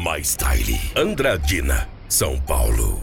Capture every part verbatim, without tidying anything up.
My Style, Andradina, São Paulo.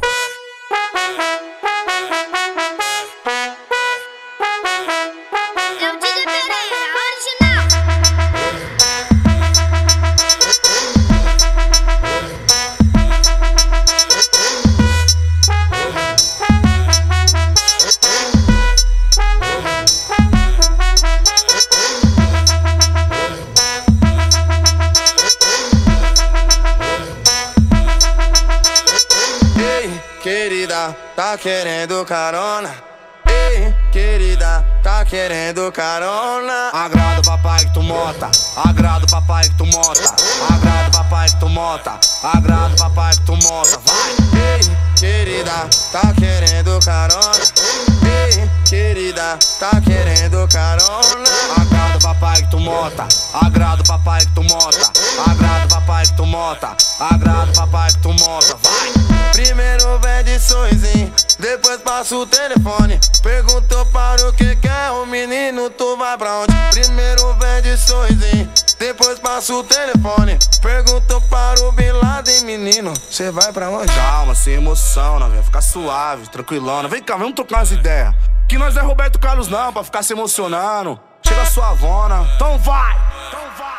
Querida, tá querendo carona? Ei, querida, tá querendo carona? Agrada o papai que tu mota, agrada o papai que tu mota, agrada o papai que tu mota, agrada o papai que tu mota, vai! Ei, querida, tá querendo carona? Ei, querida, tá querendo carona? Agrada o papai que tu mota, agrada o papai que tu mota, agrada o papai que tu mota, agrada o papai que tu mota, vai! Primeiro vende sorrisinho, depois passa o telefone. Perguntou para o que quer o menino, tu vai pra onde? Primeiro vende sorrisinho, depois passa o telefone. Perguntou para o Bin Laden, menino, cê vai pra onde? Calma, sem emoção, não, vai ficar suave, tranquilona. Vem cá, vamos trocar umas ideias. Que nós não é Roberto Carlos não, pra ficar se emocionando. Chega a sua avona, então vai, então vai.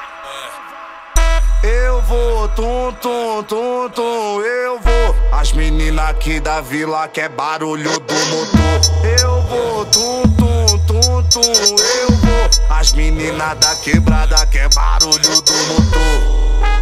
Eu vou, tum, tum, tum, tum, eu vou. As meninas aqui da vila quer barulho do motor. Eu vou, tum, tum, tum, tum, eu vou. As meninas da quebrada quer barulho do motor.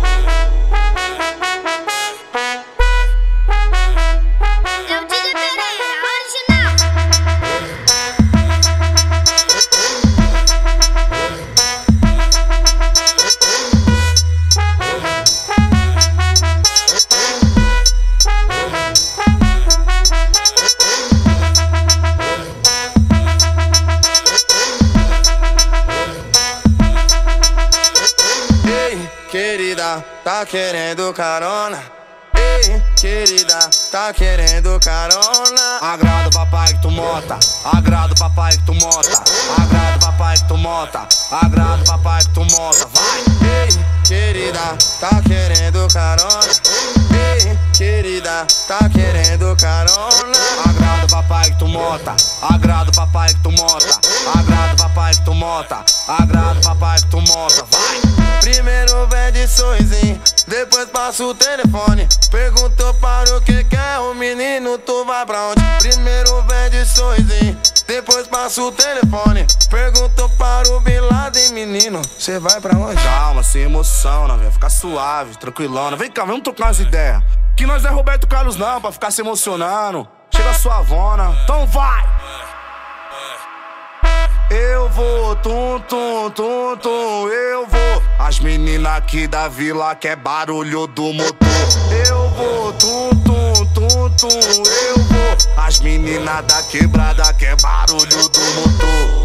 Querida, tá querendo carona? Ei, querida, tá querendo carona? Agrada o papai que tu mota, agrada o papai que tu mota, agrada o papai que tu mota, agrada o papai que tu mota, vai! Ei, querida, tá querendo carona? Ei, querida, tá querendo carona? Agrada o papai que tu mota, agrada o papai que tu mota, agrada o papai que tu mota, agrada o papai que tu mota, vai! Primeiro vende sorrisinho, depois passa o telefone. Perguntou para o que quer o menino, tu vai pra onde? Primeiro vende sorrisinho, depois passa o telefone. Perguntou para o Bin Laden, menino, cê vai pra onde? Calma, sem emoção, não, vai ficar suave, tranquilona. Vem cá, vamos trocar umas ideias. Que nós não é Roberto Carlos não, pra ficar se emocionando. Chega a sua avona, então vai! Eu vou, tum, tum, tum, tum, eu vou. As meninas aqui da vila quer barulho do motor. Eu vou, tum, tum, tum, tum, eu vou. As meninas da quebrada quer barulho do motor.